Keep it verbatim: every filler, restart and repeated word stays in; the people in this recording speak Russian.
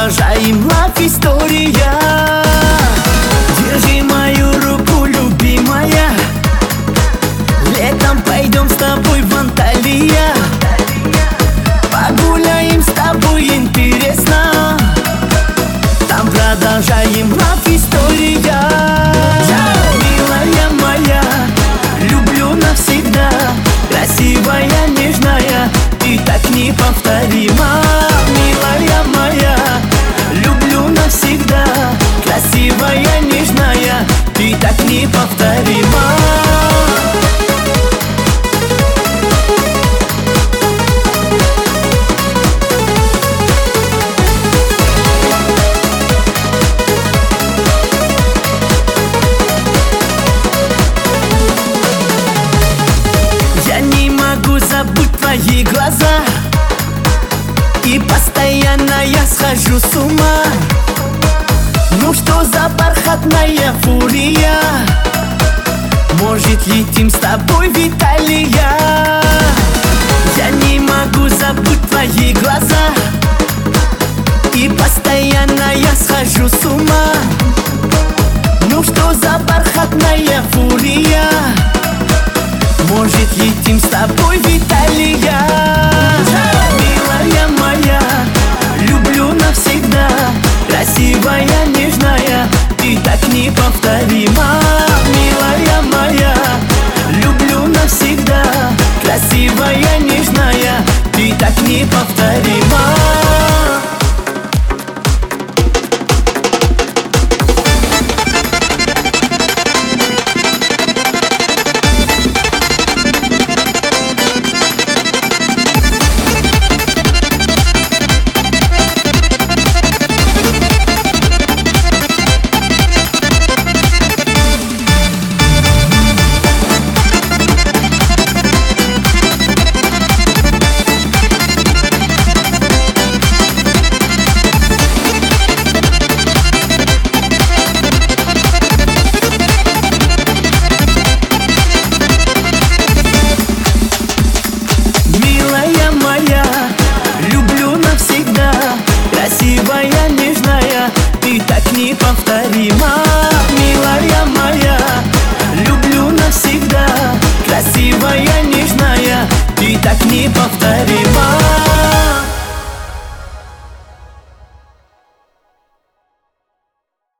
продолжаем лав история. Держи мою руку, любимая. Летом пойдем с тобой в Анталия. Погуляем с тобой, интересно. Там продолжаем лав история. Милая моя, люблю навсегда. Красивая, нежная, ты так неповторима. Милая моя, люблю навсегда. Красивая, нежная, ты так неповторима. Я не могу забыть твои глаза, и постоянно я схожу с ума. Ну что за бархатная фурия? Может, летим с тобой в Италия? Я не могу забыть твои глаза, и постоянно я схожу с ума. Ну что за бархатная фурия? Может, летим с тобой в Италия? Милая моя, люблю навсегда. Красивая, нежная, ты так неповторима. Милая моя, люблю навсегда. Красивая, нежная, ты так неповторима. Красивая, нежная, ты так неповторима. Милая моя, люблю навсегда. Красивая, нежная, ты так неповторима.